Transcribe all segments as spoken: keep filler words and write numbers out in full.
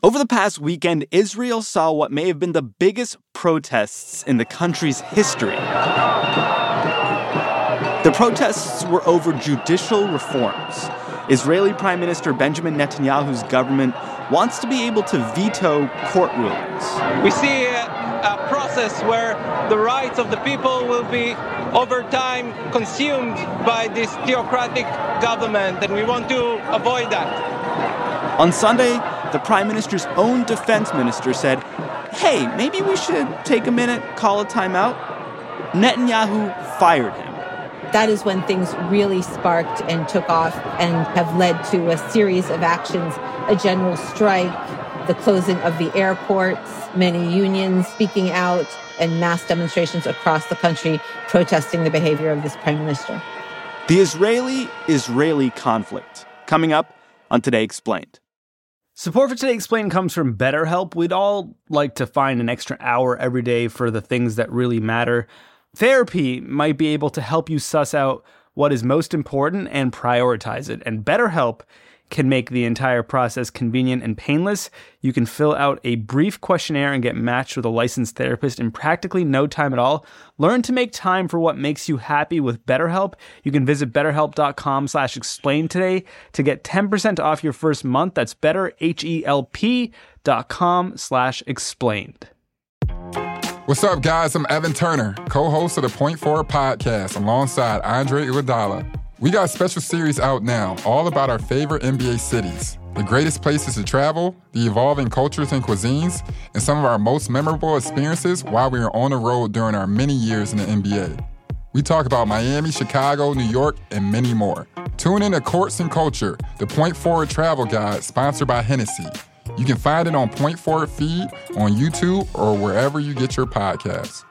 Over the past weekend, Israel saw what may have been the biggest protests in the country's history. The protests were over judicial reforms. Israeli Prime Minister Benjamin Netanyahu's government wants to be able to veto court rulings. We see a, a process where the rights of the people will be, over time, consumed by this theocratic government, and we want to avoid that. On Sunday, the Prime Minister's own defense minister said, hey, maybe we should take a minute, call a timeout. Netanyahu fired him. That is when things really sparked and took off and have led to a series of actions, a general strike, the closing of the airports, many unions speaking out, and mass demonstrations across the country protesting the behavior of this prime minister. The Israeli-Israeli conflict, coming up on Today Explained. Support for Today Explained comes from BetterHelp. We'd all like to find an extra hour every day for the things that really matter. Therapy might be able to help you suss out what is most important and prioritize it. And BetterHelp can make the entire process convenient and painless. You can fill out a brief questionnaire and get matched with a licensed therapist in practically no time at all. Learn to make time for what makes you happy with BetterHelp. You can visit betterhelp.com slash explain today to get ten percent off your first month. That's betterhelp.com slash explained. What's up, guys? I'm Evan Turner, co-host of the Point Forward podcast alongside Andre Iguodala. We got a special series out now, all about our favorite N B A cities, the greatest places to travel, the evolving cultures and cuisines, and some of our most memorable experiences while we were on the road during our many years in the N B A. We talk about Miami, Chicago, New York, and many more. Tune in to Courts and Culture, the Point Forward travel guide sponsored by Hennessy. You can find it on Point Forward feed, on YouTube, or wherever you get your podcasts.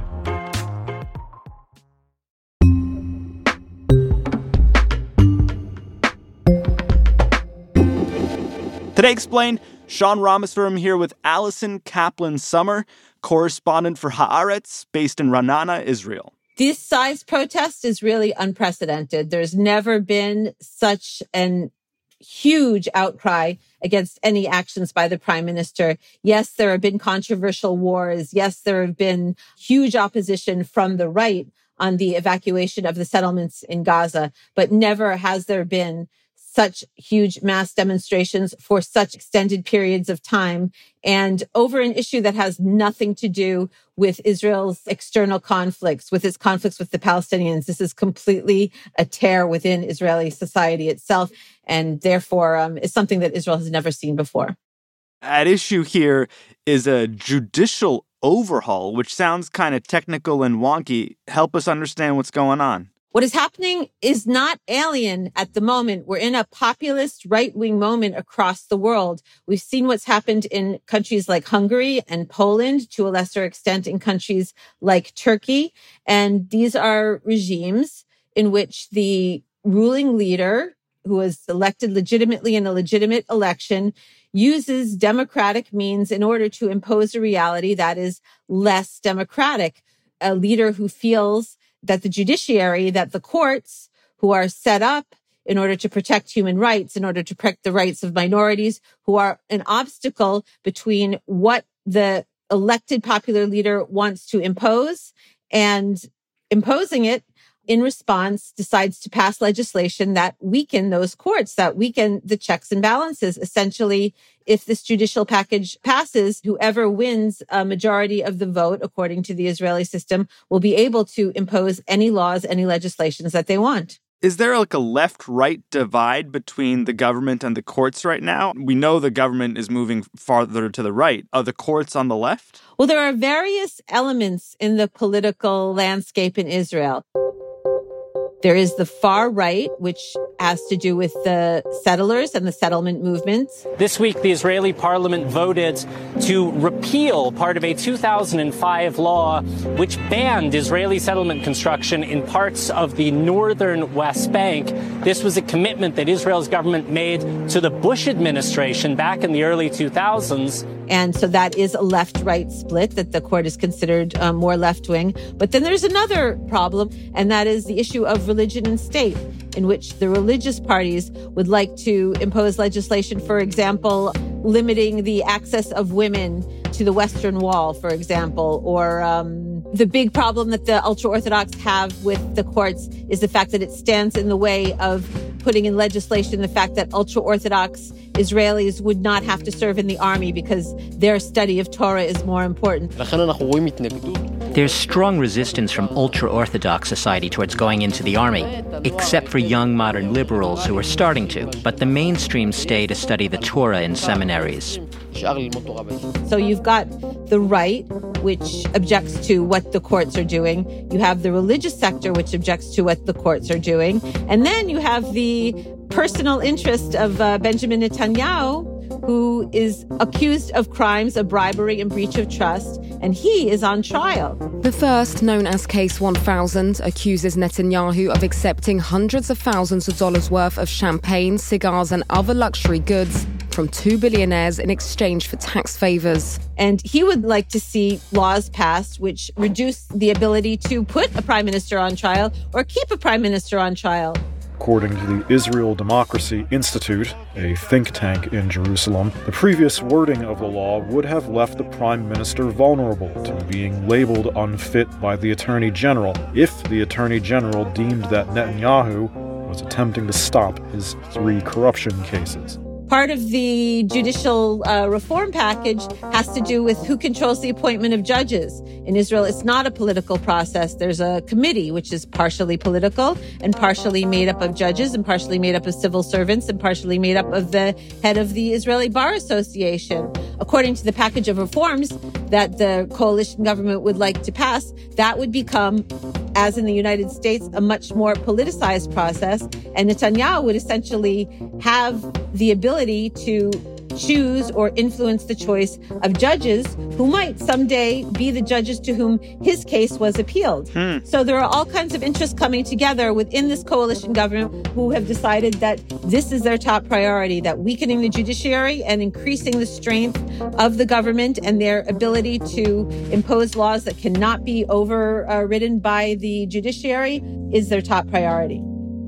Today Explained, Sean Rameswaram here with Allison Kaplan-Summer, correspondent for Haaretz, based in Ra'anana, Israel. This size protest is really unprecedented. There's never been such an huge outcry against any actions by the prime minister. Yes, there have been controversial wars. Yes, there have been huge opposition from the right on the evacuation of the settlements in Gaza, but never has there been such huge mass demonstrations for such extended periods of time and over an issue that has nothing to do with Israel's external conflicts, with its conflicts with the Palestinians. This is completely a tear within Israeli society itself, and therefore um, is something that Israel has never seen before. At issue here is a judicial overhaul, which sounds kind of technical and wonky. Help us understand what's going on. What is happening is not alien at the moment. We're in a populist right-wing moment across the world. We've seen what's happened in countries like Hungary and Poland, to a lesser extent in countries like Turkey. And these are regimes in which the ruling leader, who was elected legitimately in a legitimate election, uses democratic means in order to impose a reality that is less democratic. A leader who feels that the judiciary, that the courts, who are set up in order to protect human rights, in order to protect the rights of minorities, who are an obstacle between what the elected popular leader wants to impose and imposing it, in response, decides to pass legislation that weaken those courts, that weaken the checks and balances. Essentially, if this judicial package passes, whoever wins a majority of the vote, according to the Israeli system, will be able to impose any laws, any legislations that they want. Is there like a left-right divide between the government and the courts right now? We know the government is moving farther to the right. Are the courts on the left? Well, there are various elements in the political landscape in Israel. There is the far right, which has to do with the settlers and the settlement movements. This week, the Israeli parliament voted to repeal part of a two thousand five law which banned Israeli settlement construction in parts of the northern West Bank. This was a commitment that Israel's government made to the Bush administration back in the early two thousands. And so that is a left-right split that the court is considered um, more left-wing. But then there's another problem, and that is the issue of religion and state, in which the religious parties would like to impose legislation, for example, limiting the access of women to the Western Wall, for example, or um, the big problem that the ultra-Orthodox have with the courts is the fact that it stands in the way of putting in legislation the fact that ultra-Orthodox Israelis would not have to serve in the army because their study of Torah is more important. There's strong resistance from ultra-Orthodox society towards going into the army, except for young modern liberals who are starting to. But the mainstream stay to study the Torah in seminaries. So you've got the right, which objects to what the courts are doing. You have the religious sector, which objects to what the courts are doing. And then you have the personal interest of uh, Benjamin Netanyahu, who is accused of crimes of bribery and breach of trust, and he is on trial. The first, known as Case one thousand, accuses Netanyahu of accepting hundreds of thousands of dollars worth of champagne, cigars, and other luxury goods from two billionaires in exchange for tax favors. And he would like to see laws passed which reduce the ability to put a prime minister on trial or keep a prime minister on trial. According to the Israel Democracy Institute, a think tank in Jerusalem, the previous wording of the law would have left the prime minister vulnerable to being labeled unfit by the attorney general if the attorney general deemed that Netanyahu was attempting to stop his three corruption cases. Part of the judicial uh, reform package has to do with who controls the appointment of judges. In Israel, it's not a political process. There's a committee, which is partially political and partially made up of judges and partially made up of civil servants and partially made up of the head of the Israeli Bar Association. According to the package of reforms that the coalition government would like to pass, that would become, as in the United States, a much more politicized process. And Netanyahu would essentially have the ability to choose or influence the choice of judges who might someday be the judges to whom his case was appealed. Hmm. So there are all kinds of interests coming together within this coalition government who have decided that this is their top priority, that weakening the judiciary and increasing the strength of the government and their ability to impose laws that cannot be overridden by the judiciary is their top priority.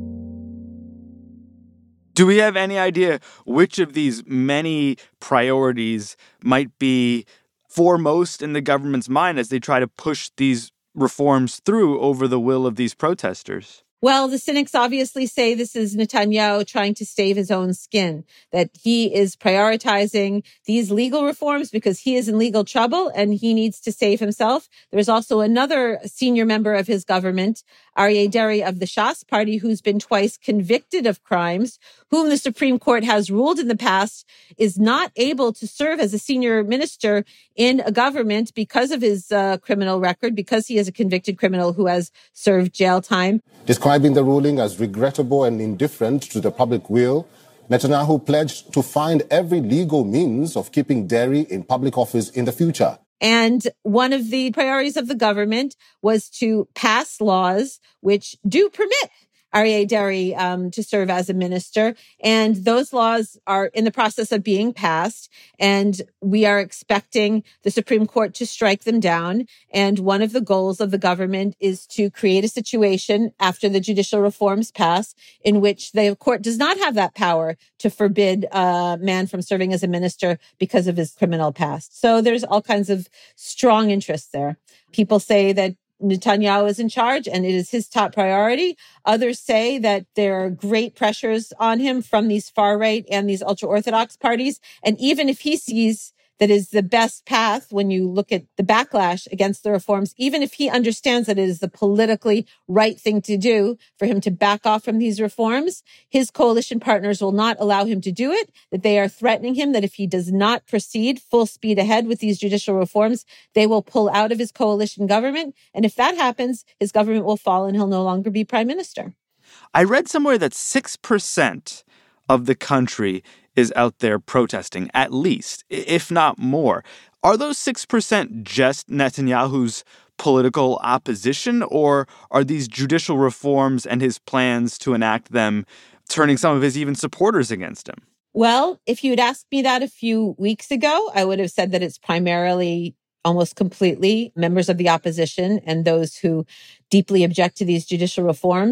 Do we have any idea which of these many priorities might be foremost in the government's mind as they try to push these reforms through over the will of these protesters? Well, the cynics obviously say this is Netanyahu trying to save his own skin, that he is prioritizing these legal reforms because he is in legal trouble and he needs to save himself. There's also another senior member of his government, Aryeh Deri of the Shas party, who's been twice convicted of crimes, whom the Supreme Court has ruled in the past is not able to serve as a senior minister in a government because of his uh, criminal record, because he is a convicted criminal who has served jail time. Describing the ruling as regrettable and indifferent to the public will, Netanyahu pledged to find every legal means of keeping Deri in public office in the future. And one of the priorities of the government was to pass laws which do permit Aryeh Deri um, to serve as a minister. And those laws are in the process of being passed. And we are expecting the Supreme Court to strike them down. And one of the goals of the government is to create a situation after the judicial reforms pass in which the court does not have that power to forbid a man from serving as a minister because of his criminal past. So there's all kinds of strong interests there. People say that Netanyahu is in charge and it is his top priority. Others say that there are great pressures on him from these far right and these ultra-Orthodox parties. And even if he sees that is the best path when you look at the backlash against the reforms, even if he understands that it is the politically right thing to do for him to back off from these reforms, his coalition partners will not allow him to do it, that they are threatening him that if he does not proceed full speed ahead with these judicial reforms, they will pull out of his coalition government. And if that happens, his government will fall and he'll no longer be prime minister. I read somewhere that six percent of the country is out there protesting, at least, if not more. Are those six percent just Netanyahu's political opposition, or are these judicial reforms and his plans to enact them turning some of his even supporters against him? Well, if you had asked me that a few weeks ago, I would have said that it's primarily, almost completely, members of the opposition and those who deeply object to these judicial reforms.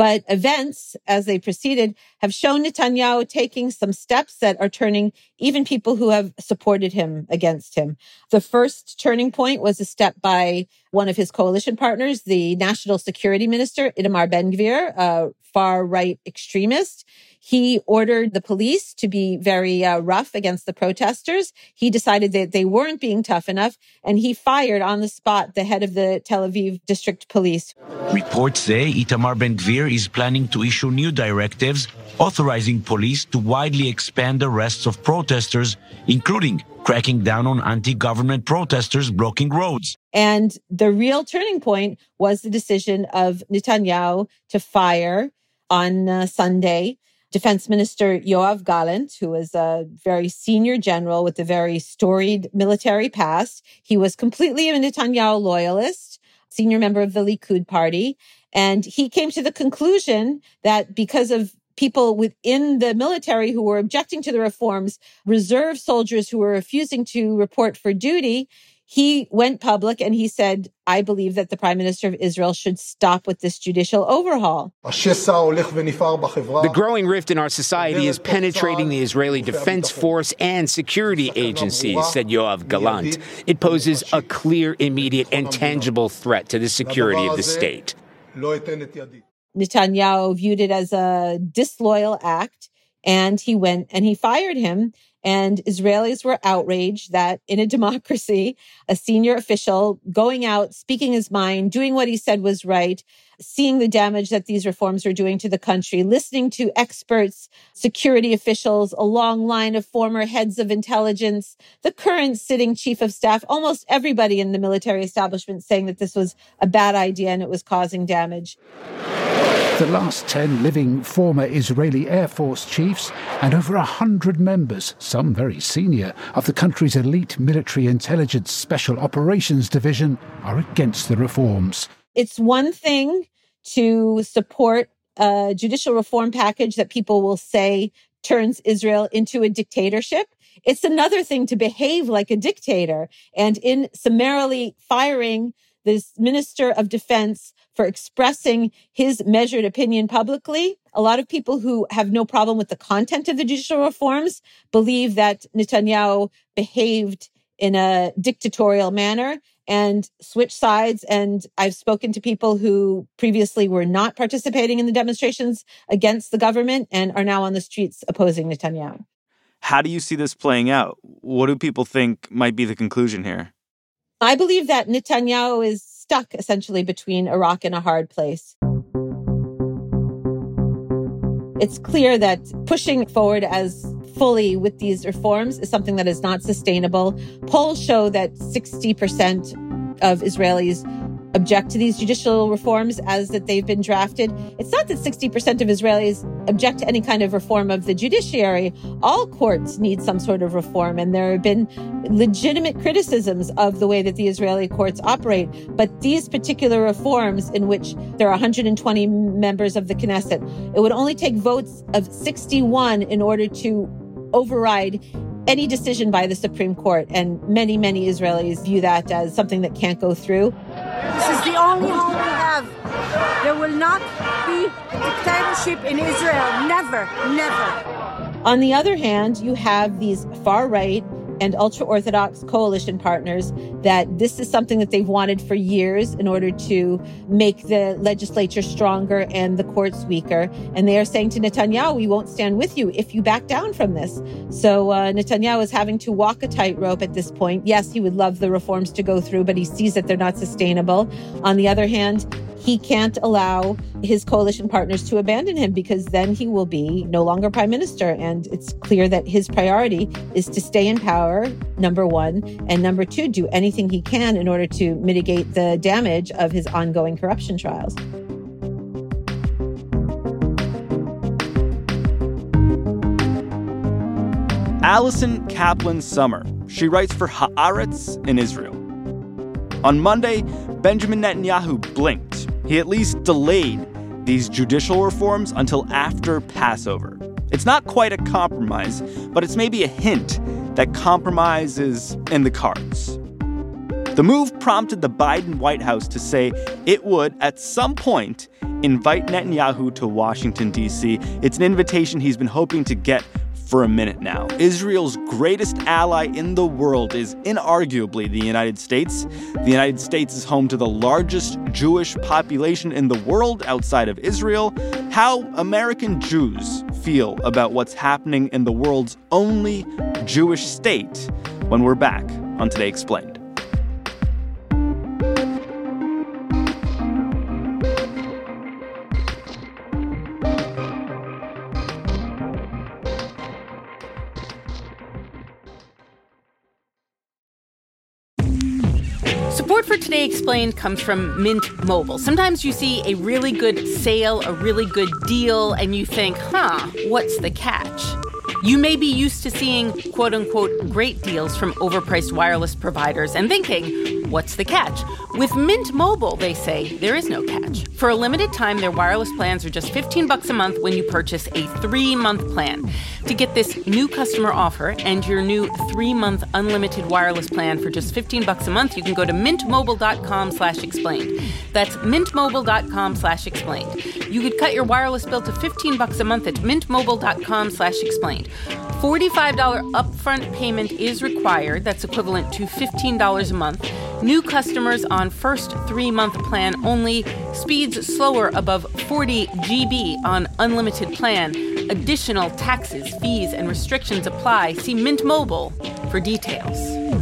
But events, as they proceeded, have shown Netanyahu taking some steps that are turning even people who have supported him against him. The first turning point was a step by one of his coalition partners, the National Security Minister, Itamar Ben-Gvir, a far-right extremist. He ordered the police to be very uh, rough against the protesters. He decided that they weren't being tough enough, and he fired on the spot the head of the Tel Aviv district police. Reports say Itamar Ben-Gvir is planning to issue new directives authorizing police to widely expand arrests of protesters, including cracking down on anti-government protesters blocking roads. And the real turning point was the decision of Netanyahu to fire on uh, Sunday Defense Minister Yoav Gallant, who was a very senior general with a very storied military past. He was completely a Netanyahu loyalist, senior member of the Likud party. And he came to the conclusion that because of people within the military who were objecting to the reforms, reserve soldiers who were refusing to report for duty, he went public and he said, I believe that the Prime Minister of Israel should stop with this judicial overhaul. The growing rift in our society is penetrating the Israeli Defense Force and security agencies, said Yoav Gallant. It poses a clear, immediate, and tangible threat to the security of the state. Netanyahu viewed it as a disloyal act, and he went and he fired him. And Israelis were outraged that in a democracy, a senior official going out, speaking his mind, doing what he said was right, seeing the damage that these reforms are doing to the country, listening to experts, security officials, a long line of former heads of intelligence, the current sitting chief of staff, almost everybody in the military establishment saying that this was a bad idea and it was causing damage. The last ten living former Israeli Air Force chiefs and over a hundred members, some very senior, of the country's elite military intelligence special operations division are against the reforms. It's one thing to support a judicial reform package that people will say turns Israel into a dictatorship. It's another thing to behave like a dictator. And in summarily firing this Minister of Defense for expressing his measured opinion publicly, a lot of people who have no problem with the content of the judicial reforms believe that Netanyahu behaved in a dictatorial manner and switched sides. And I've spoken to people who previously were not participating in the demonstrations against the government and are now on the streets opposing Netanyahu. How do you see this playing out? What do people think might be the conclusion here? I believe that Netanyahu is stuck essentially between a rock and a hard place. It's clear that pushing forward as fully with these reforms is something that is not sustainable. Polls show that sixty percent of Israelis object to these judicial reforms as that they've been drafted. It's not that sixty percent of Israelis object to any kind of reform of the judiciary. All courts need some sort of reform, and there have been legitimate criticisms of the way that the Israeli courts operate. But these particular reforms, in which there are one hundred twenty members of the Knesset, it would only take votes of sixty-one in order to override any decision by the Supreme Court. And many, many Israelis view that as something that can't go through. This is the only hope we have. There will not be a dictatorship in Israel. Never, never. On the other hand, you have these far-right and ultra-Orthodox coalition partners that this is something that they've wanted for years in order to make the legislature stronger and the courts weaker. And they are saying to Netanyahu, we won't stand with you if you back down from this. So uh, Netanyahu is having to walk a tightrope at this point. Yes, he would love the reforms to go through, but he sees that they're not sustainable. On the other hand, he can't allow his coalition partners to abandon him, because then he will be no longer prime minister. And it's clear that his priority is to stay in power, number one, and number two, do anything he can in order to mitigate the damage of his ongoing corruption trials. Alison Kaplan-Summer. She writes for Haaretz in Israel. On Monday, Benjamin Netanyahu blinked. He at least delayed these judicial reforms until after Passover. It's not quite a compromise, but it's maybe a hint that compromise is in the cards. The move prompted the Biden White House to say it would, at some point, invite Netanyahu to Washington, D C. It's an invitation he's been hoping to get for a minute now. Israel's greatest ally in the world is inarguably the United States. The United States is home to the largest Jewish population in the world outside of Israel. How American Jews feel about what's happening in the world's only Jewish state when we're back on Today Explained. Support for Today Explained comes from Mint Mobile. Sometimes you see a really good sale, a really good deal, and you think, huh, what's the catch? You may be used to seeing, quote-unquote, great deals from overpriced wireless providers and thinking, what's the catch? With Mint Mobile, they say, there is no catch. For a limited time, their wireless plans are just fifteen bucks a month when you purchase a three-month plan. To get this new customer offer and your new three-month unlimited wireless plan for just fifteen bucks a month, you can go to mintmobile.com slash explained. That's mintmobile.com slash explained. You could cut your wireless bill to fifteen bucks a month at mintmobile.com slash explained. forty-five dollars upfront payment is required. That's equivalent to fifteen dollars a month. New customers on first three-month plan only. Speeds slower above forty gigabytes on unlimited plan. Additional taxes, fees, and restrictions apply. See Mint Mobile for details.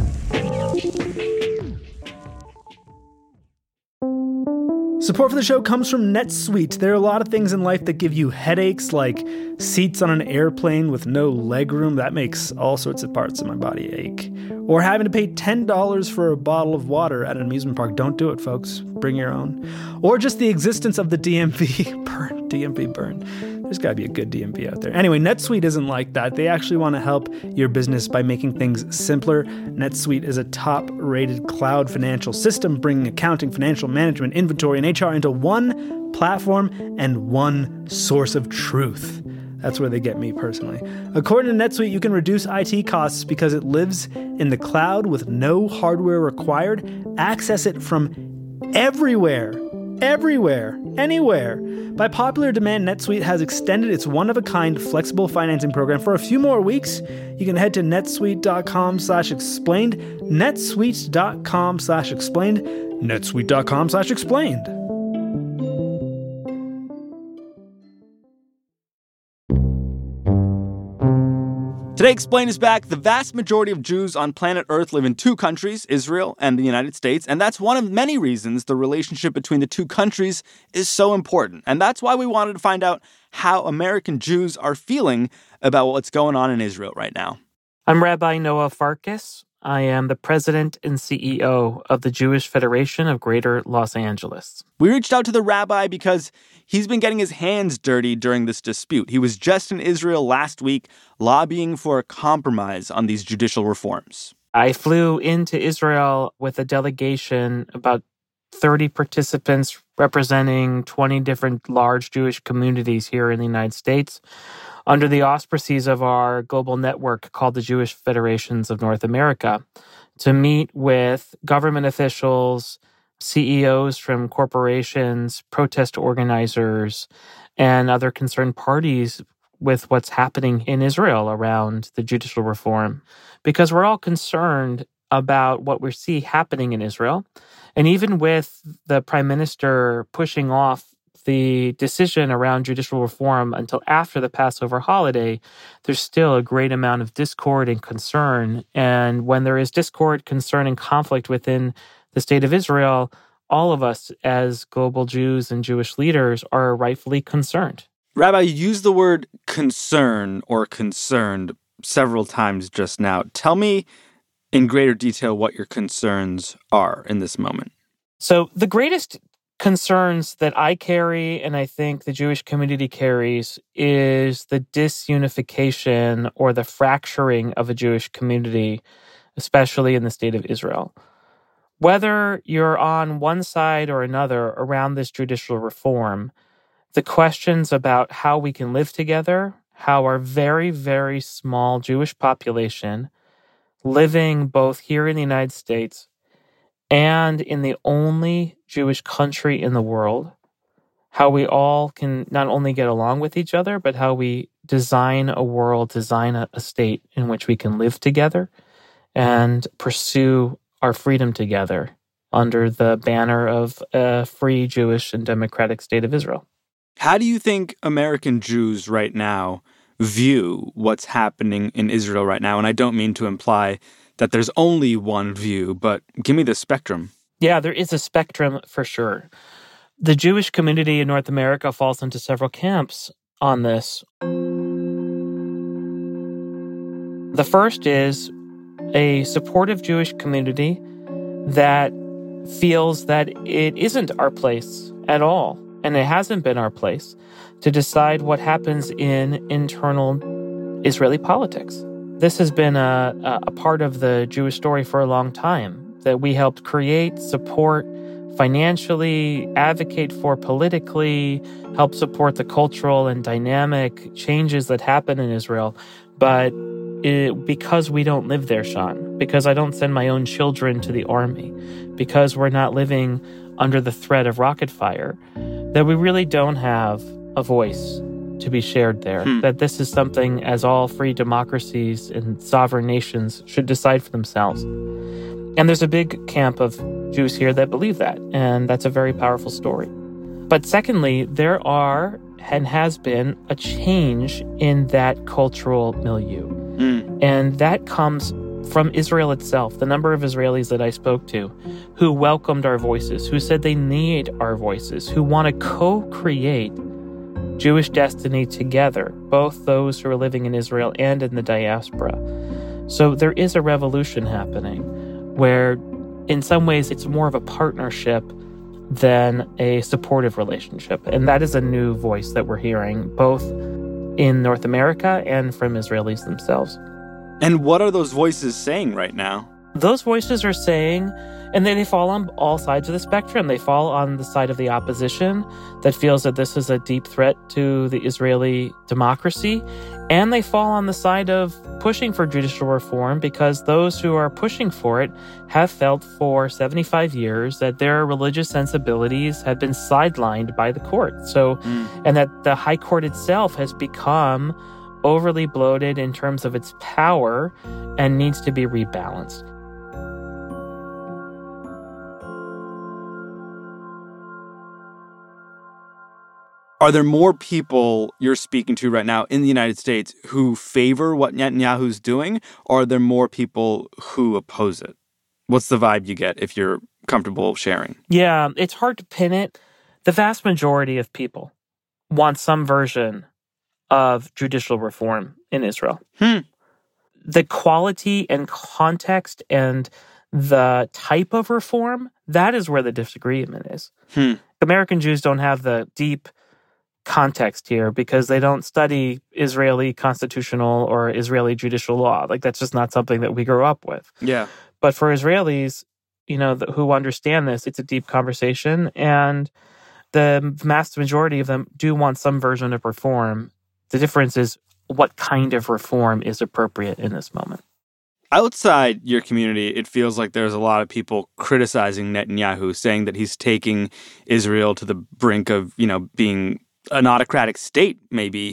Support for the show comes from NetSuite. There are a lot of things in life that give you headaches, like seats on an airplane with no legroom. That makes all sorts of parts of my body ache. Or having to pay ten dollars for a bottle of water at an amusement park. Don't do it, folks. Bring your own. Or just the existence of the D M V. Burn. D M V burn. There's got to be a good D M V out there. Anyway, NetSuite isn't like that. They actually want to help your business by making things simpler. NetSuite is a top-rated cloud financial system, bringing accounting, financial management, inventory, and H R into one platform and one source of truth. That's where they get me personally. According to NetSuite, you can reduce I T costs because it lives in the cloud with no hardware required. Access it from everywhere. Everywhere. Anywhere. By popular demand, NetSuite has extended its one-of-a-kind flexible financing program for a few more weeks. You can head to netsuite.com slash explained, netsuite.com slash explained, netsuite.com slash explained. Today Explained is back. The vast majority of Jews on planet Earth live in two countries, Israel and the United States, and that's one of many reasons the relationship between the two countries is so important. And that's why we wanted to find out how American Jews are feeling about what's going on in Israel right now. I'm Rabbi Noah Farkas. I am the president and C E O of the Jewish Federation of Greater Los Angeles. We reached out to the rabbi because he's been getting his hands dirty during this dispute. He was just in Israel last week lobbying for a compromise on these judicial reforms. I flew into Israel with a delegation, about thirty participants representing twenty different large Jewish communities here in the United States, under the auspices of our global network called the Jewish Federations of North America, to meet with government officials, C E Os from corporations, protest organizers, and other concerned parties with what's happening in Israel around the judicial reform. Because we're all concerned about what we see happening in Israel. And even with the prime minister pushing off the decision around judicial reform until after the Passover holiday, there's still a great amount of discord and concern. And when there is discord, concern, and conflict within the state of Israel, all of us as global Jews and Jewish leaders are rightfully concerned. Rabbi, you used the word concern or concerned several times just now. Tell me in greater detail what your concerns are in this moment. So the greatest concerns that I carry, and I think the Jewish community carries, is the disunification or the fracturing of a Jewish community, especially in the state of Israel. Whether you're on one side or another around this judicial reform, the questions about how we can live together, how our very, very small Jewish population living both here in the United States and in the only Jewish country in the world, how we all can not only get along with each other, but how we design a world, design a, a state in which we can live together and pursue our freedom together under the banner of a free Jewish and democratic state of Israel. How do you think American Jews right now view what's happening in Israel right now? And I don't mean to imply that there's only one view, but give me the spectrum. Yeah, there is a spectrum for sure. The Jewish community in North America falls into several camps on this. The first is a supportive Jewish community that feels that it isn't our place at all, and it hasn't been our place to decide what happens in internal Israeli politics. This has been a, a part of the Jewish story for a long time, that we helped create, support, financially, advocate for politically, help support the cultural and dynamic changes that happen in Israel. But it, because we don't live there, Sean, because I don't send my own children to the army, because we're not living under the threat of rocket fire, that we really don't have a voice to be shared there, hmm. that this is something as all free democracies and sovereign nations should decide for themselves. And there's a big camp of Jews here that believe that, and that's a very powerful story. But secondly, there are and has been a change in that cultural milieu. Mm. And that comes from Israel itself. The number of Israelis that I spoke to who welcomed our voices, who said they need our voices, who want to co-create Jewish destiny together, both those who are living in Israel and in the diaspora. So there is a revolution happening where in some ways it's more of a partnership than a supportive relationship. And that is a new voice that we're hearing, both in North America and from Israelis themselves. And what are those voices saying right now? Those voices are saying, and they fall on all sides of the spectrum. They fall on the side of the opposition that feels that this is a deep threat to the Israeli democracy. And they fall on the side of pushing for judicial reform because those who are pushing for it have felt for seventy-five years that their religious sensibilities have been sidelined by the court. So, mm. and that the High Court itself has become overly bloated in terms of its power and needs to be rebalanced. Are there more people you're speaking to right now in the United States who favor what Netanyahu's doing, or are there more people who oppose it? What's the vibe you get if you're comfortable sharing? Yeah, it's hard to pin it. The vast majority of people want some version of judicial reform in Israel. Hmm. The quality and context and the type of reform, that is where the disagreement is. Hmm. American Jews don't have the deep context here because they don't study Israeli constitutional or Israeli judicial law. Like, that's just not something that we grew up with. Yeah. But for Israelis, you know, who understand this, it's a deep conversation, and the vast majority of them do want some version of reform. The difference is what kind of reform is appropriate in this moment. Outside your community, it feels like there's a lot of people criticizing Netanyahu, saying that he's taking Israel to the brink of, you know, being an autocratic state, maybe.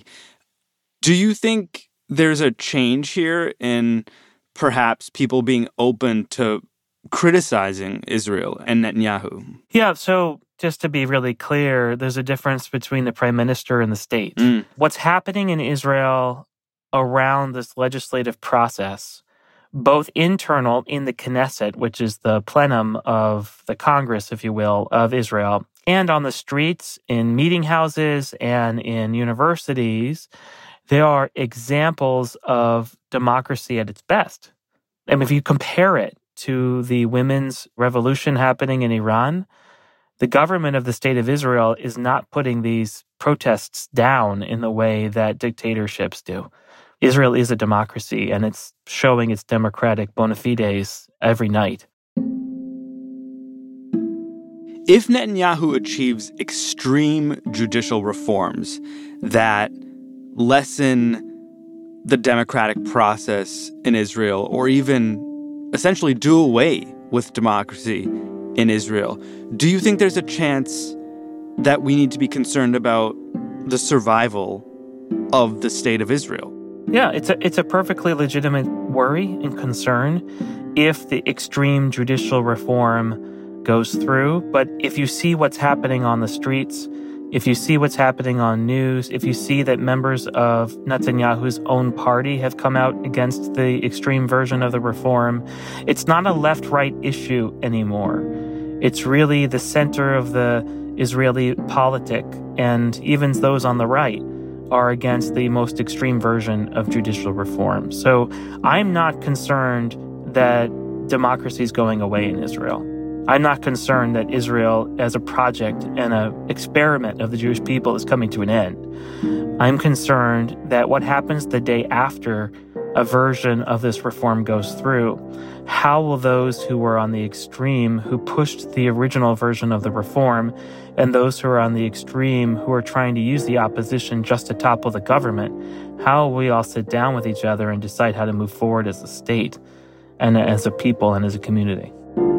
Do you think there's a change here in perhaps people being open to criticizing Israel and Netanyahu? Yeah, so just to be really clear, there's a difference between the prime minister and the state. Mm. What's happening in Israel around this legislative process, both internal in the Knesset, which is the plenum of the Congress, if you will, of Israel, and on the streets, in meeting houses, and in universities, there are examples of democracy at its best. And if you compare it to the women's revolution happening in Iran, the government of the State of Israel is not putting these protests down in the way that dictatorships do. Israel is a democracy, and it's showing its democratic bona fides every night. If Netanyahu achieves extreme judicial reforms that lessen the democratic process in Israel, or even essentially do away with democracy in Israel, do you think there's a chance that we need to be concerned about the survival of the state of Israel. Yeah, it's a it's a perfectly legitimate worry and concern if the extreme judicial reform goes through. But if you see what's happening on the streets, if you see what's happening on news, if you see that members of Netanyahu's own party have come out against the extreme version of the reform, it's not a left-right issue anymore. It's really the center of the Israeli politic, and even those on the right are against the most extreme version of judicial reform. So I'm not concerned that democracy is going away in Israel. I'm not concerned that Israel as a project and an experiment of the Jewish people is coming to an end. I'm concerned that what happens the day after a version of this reform goes through, how will those who were on the extreme, who pushed the original version of the reform, and those who are on the extreme, who are trying to use the opposition just to topple the government, how will we all sit down with each other and decide how to move forward as a state and as a people and as a community?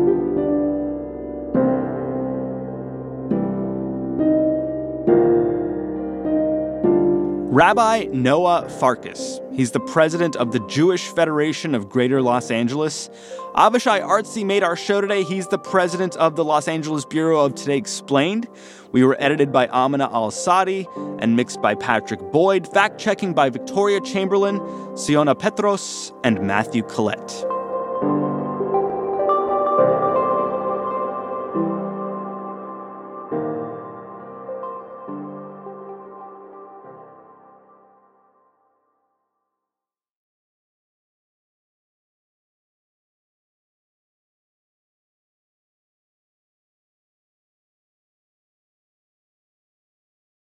Rabbi Noah Farkas. He's the president of the Jewish Federation of Greater Los Angeles. Avishai Artsy made our show today. He's the president of the Los Angeles Bureau of Today Explained. We were edited by Amina Al-Sadi and mixed by Patrick Boyd. Fact-checking by Victoria Chamberlain, Siona Petros, and Matthew Collette.